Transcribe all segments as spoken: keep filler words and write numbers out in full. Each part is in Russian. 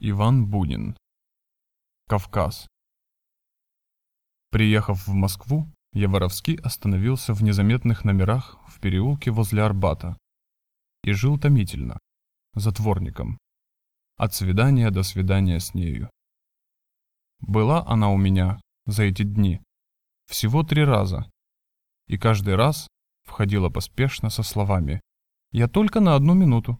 Иван Бунин. Кавказ. Приехав в Москву, я воровски остановился в незаметных номерах в переулке возле Арбата и жил томительно, затворником, от свидания до свидания с нею. Была она у меня за эти дни всего три раза, и каждый раз входила поспешно со словами «Я только на одну минуту».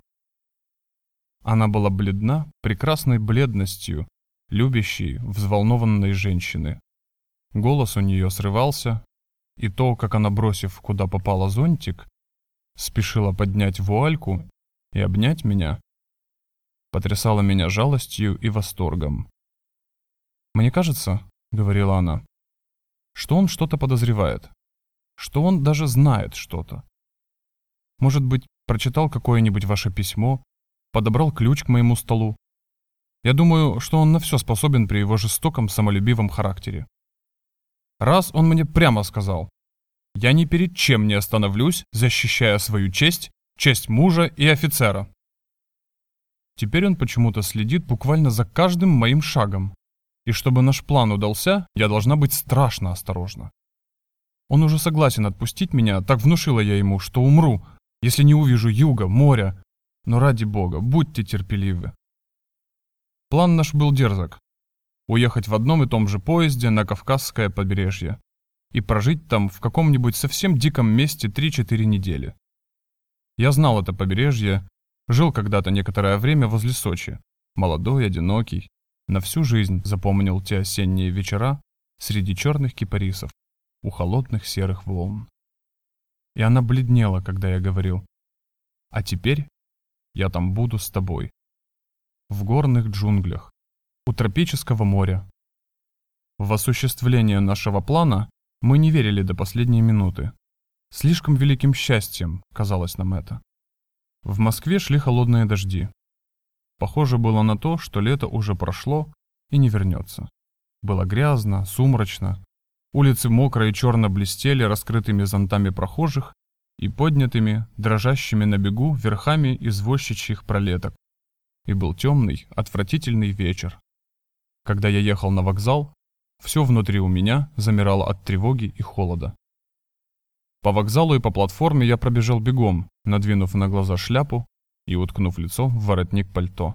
Она была бледна прекрасной бледностью любящей, взволнованной женщины. Голос у нее срывался, и то, как она, бросив куда попало зонтик, спешила поднять вуальку и обнять меня, потрясало меня жалостью и восторгом. «Мне кажется, — говорила она, — что он что-то подозревает, что он даже знает что-то. Может быть, прочитал какое-нибудь ваше письмо, подобрал ключ к моему столу. Я думаю, что он на все способен при его жестоком, самолюбивом характере. Раз он мне прямо сказал: я ни перед чем не остановлюсь, защищая свою честь, честь мужа и офицера. Теперь он почему-то следит буквально за каждым моим шагом, и чтобы наш план удался, я должна быть страшно осторожна. Он уже согласен отпустить меня, так внушила я ему, что умру, если не увижу юга, моря. Но ради бога, будьте терпеливы. План наш был дерзок. Уехать в одном и том же поезде на Кавказское побережье и прожить там в каком-нибудь совсем диком месте три-четыре недели. Я знал это побережье, жил когда-то некоторое время возле Сочи, молодой, одинокий, на всю жизнь запомнил те осенние вечера среди черных кипарисов у холодных серых волн. И она бледнела, когда я говорил: а теперь я там буду с тобой. В горных джунглях, у тропического моря. В осуществление нашего плана мы не верили до последней минуты. Слишком великим счастьем казалось нам это. В Москве шли холодные дожди. Похоже было на то, что лето уже прошло и не вернется. Было грязно, сумрачно. Улицы мокро и черно блестели раскрытыми зонтами прохожих и поднятыми, дрожащими на бегу верхами извозчичьих пролеток. И был темный, отвратительный вечер. Когда я ехал на вокзал, все внутри у меня замирало от тревоги и холода. По вокзалу и по платформе я пробежал бегом, надвинув на глаза шляпу и уткнув лицо в воротник пальто.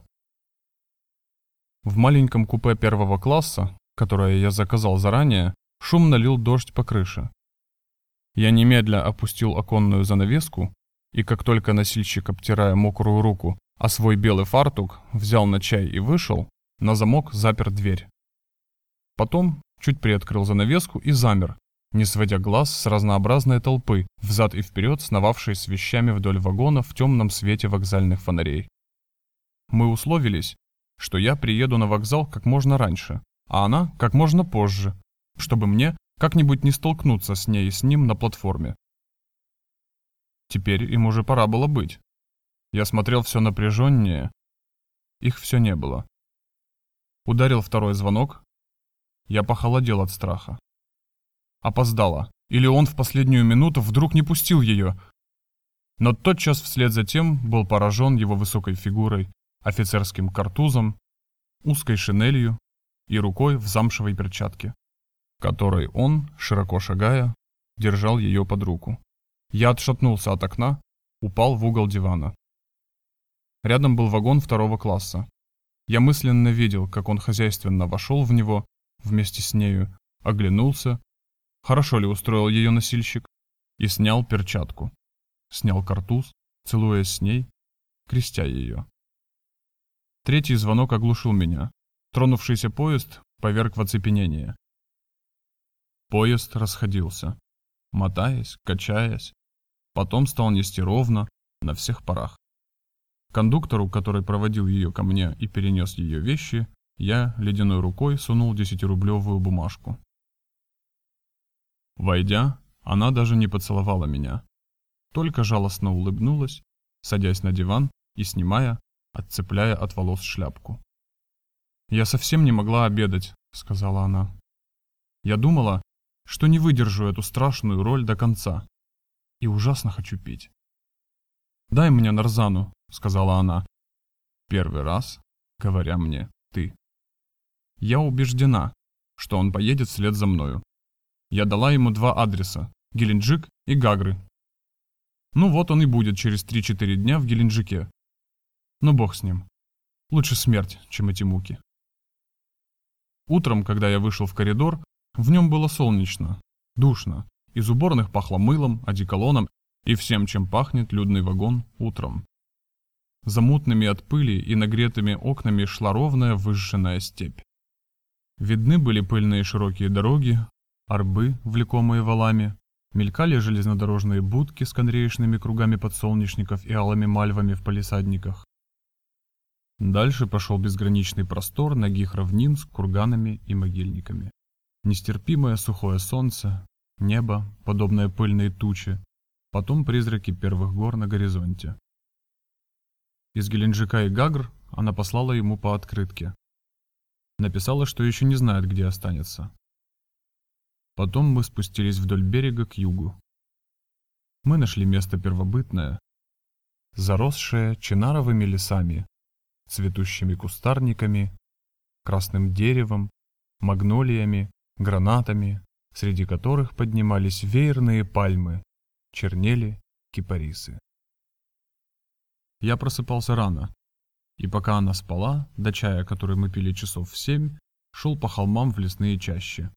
В маленьком купе первого класса, которое я заказал заранее, шумно лил дождь по крыше. Я немедля опустил оконную занавеску, и как только носильщик, обтирая мокрую руку, а свой белый фартук взял на чай и вышел, на замок запер дверь. Потом чуть приоткрыл занавеску и замер, не сводя глаз с разнообразной толпы, взад и вперед сновавшей с вещами вдоль вагона в темном свете вокзальных фонарей. Мы условились, что я приеду на вокзал как можно раньше, а она как можно позже, чтобы мне как-нибудь не столкнуться с ней и с ним на платформе. Теперь им уже пора было быть. Я смотрел все напряженнее. Их все не было. Ударил второй звонок. Я похолодел от страха. Опоздала. Или он в последнюю минуту вдруг не пустил ее. Но тотчас вслед за тем был поражен его высокой фигурой, офицерским картузом, узкой шинелью и рукой в замшевой перчатке, которой он, широко шагая, держал ее под руку. Я отшатнулся от окна, упал в угол дивана. Рядом был вагон второго класса. Я мысленно видел, как он хозяйственно вошел в него вместе с нею, оглянулся, хорошо ли устроил ее носильщик, и снял перчатку. Снял картуз, целуясь с ней, крестя ее. Третий звонок оглушил меня. Тронувшийся поезд поверг в оцепенение. Поезд расходился, мотаясь, качаясь, потом стал нести ровно, на всех парах. Кондуктору, который проводил ее ко мне и перенес ее вещи, я ледяной рукой сунул десятирублевую бумажку. Войдя, она даже не поцеловала меня, только жалостно улыбнулась, садясь на диван и снимая, отцепляя от волос шляпку. «Я совсем не могла обедать», — сказала она. «Я думала, что не выдержу эту страшную роль до конца, и ужасно хочу пить». «Дай мне нарзану», — сказала она, первый раз говоря мне ты. Я убеждена, что он поедет вслед за мною. Я дала ему два адреса – Геленджик и Гагры. Ну вот он и будет через три-четыре дня в Геленджике. Но бог с ним. Лучше смерть, чем эти муки. Утром, когда я вышел в коридор, в нем было солнечно, душно. Из уборных пахло мылом, одеколоном и всем, чем пахнет людный вагон утром. За мутными от пыли и нагретыми окнами шла ровная выжженная степь. Видны были пыльные широкие дороги, арбы, влекомые валами, мелькали железнодорожные будки с канреечными кругами подсолнечников и алыми мальвами в палисадниках. Дальше пошел безграничный простор нагих равнин с курганами и могильниками. Нестерпимое сухое солнце, небо, подобное пыльной туче, потом призраки первых гор на горизонте. Из Геленджика и Гагр она послала ему по открытке. Написала, что еще не знает, где останется. Потом мы спустились вдоль берега к югу. Мы нашли место первобытное, заросшее чинаровыми лесами, цветущими кустарниками, красным деревом, магнолиями, гранатами, среди которых поднимались веерные пальмы, чернели кипарисы. Я просыпался рано, и пока она спала, до чая, который мы пили часов в семь, шел по холмам в лесные чащи.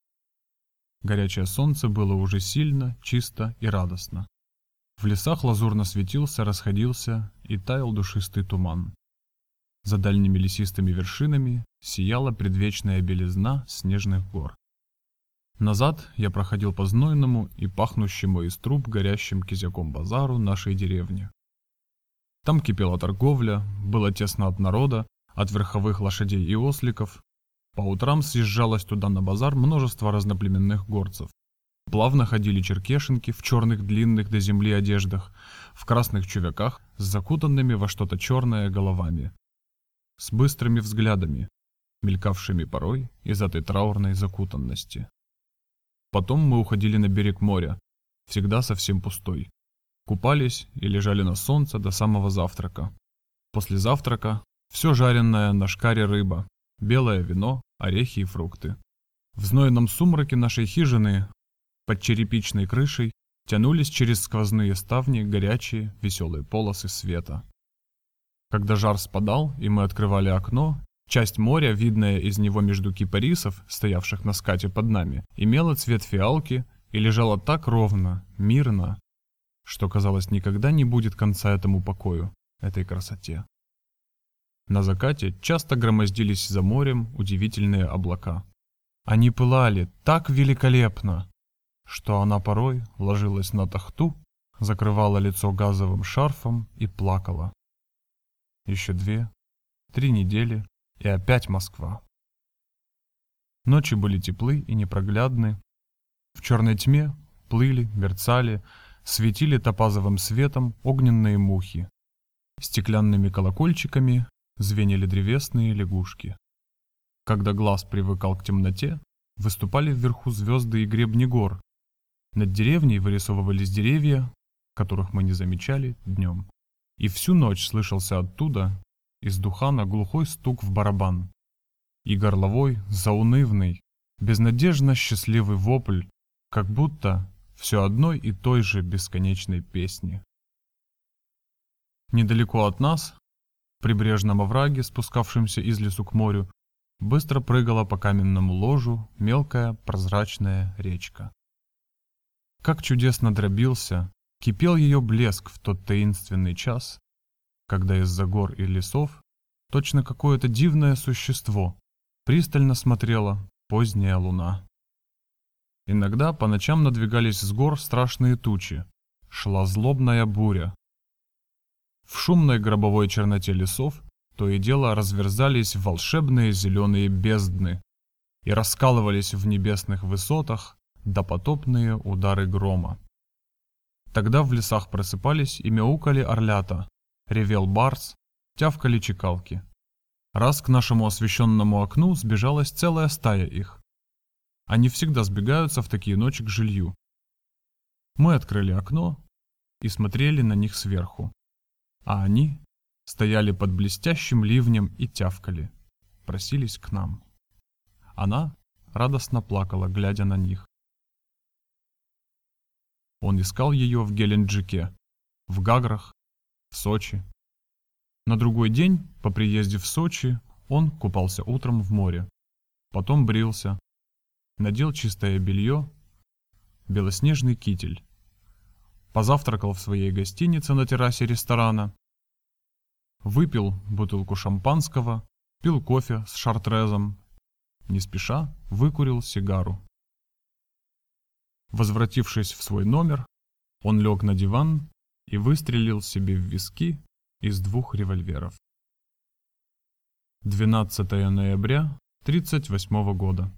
Горячее солнце было уже сильно, чисто и радостно. В лесах лазурно светился, расходился и таял душистый туман. За дальними лесистыми вершинами сияла предвечная белизна снежных гор. Назад я проходил по знойному и пахнущему из труб горящим кизяком базару нашей деревни. Там кипела торговля, было тесно от народа, от верховых лошадей и осликов. По утрам съезжалось туда на базар множество разноплеменных горцев. Плавно ходили черкешенки в черных длинных до земли одеждах, в красных чувяках с закутанными во что-то черное головами, с быстрыми взглядами, мелькавшими порой из этой траурной закутанности. Потом мы уходили на берег моря, всегда совсем пустой. Купались и лежали на солнце до самого завтрака. После завтрака все жареное на шкаре рыба, белое вино, орехи и фрукты. В знойном сумраке нашей хижины под черепичной крышей тянулись через сквозные ставни горячие веселые полосы света. Когда жар спадал и мы открывали окно, часть моря, видная из него между кипарисов, стоявших на скате под нами, имела цвет фиалки и лежала так ровно, мирно, что, казалось, никогда не будет конца этому покою, этой красоте. На закате часто громоздились за морем удивительные облака. Они пылали так великолепно, что она порой ложилась на тахту, закрывала лицо газовым шарфом и плакала. Еще две, три недели, и опять Москва. Ночи были теплы и непроглядны. В черной тьме плыли, мерцали, светили топазовым светом огненные мухи. Стеклянными колокольчиками звенели древесные лягушки. Когда глаз привыкал к темноте, выступали вверху звезды и гребни гор. Над деревней вырисовывались деревья, которых мы не замечали днем. И всю ночь слышался оттуда, из Духана, глухой стук в барабан. И горловой, заунывный, безнадежно счастливый вопль, как будто все одной и той же бесконечной песни. Недалеко от нас, в прибрежном овраге, спускавшемся из лесу к морю, быстро прыгала по каменному ложу мелкая прозрачная речка. Как чудесно дробился, кипел ее блеск в тот таинственный час, когда из-за гор и лесов точно какое-то дивное существо пристально смотрела поздняя луна. Иногда по ночам надвигались с гор страшные тучи, шла злобная буря. В шумной гробовой черноте лесов то и дело разверзались волшебные зеленые бездны и раскалывались в небесных высотах допотопные удары грома. Тогда в лесах просыпались и мяукали орлята, ревел барс, тявкали чекалки. Раз к нашему освещенному окну сбежалась целая стая их. Они всегда сбегаются в такие ночи к жилью. Мы открыли окно и смотрели на них сверху, а они стояли под блестящим ливнем и тявкали, просились к нам. Она радостно плакала, глядя на них. Он искал ее в Геленджике, в Гаграх, в Сочи. На другой день, по приезде в Сочи, он купался утром в море. Потом брился, надел чистое белье, белоснежный китель. Позавтракал в своей гостинице на террасе ресторана. Выпил бутылку шампанского, пил кофе с шартрезом. Не спеша выкурил сигару. Возвратившись в свой номер, он лег на диван и выстрелил себе в виски из двух револьверов. двенадцатое ноября тридцать восьмого года.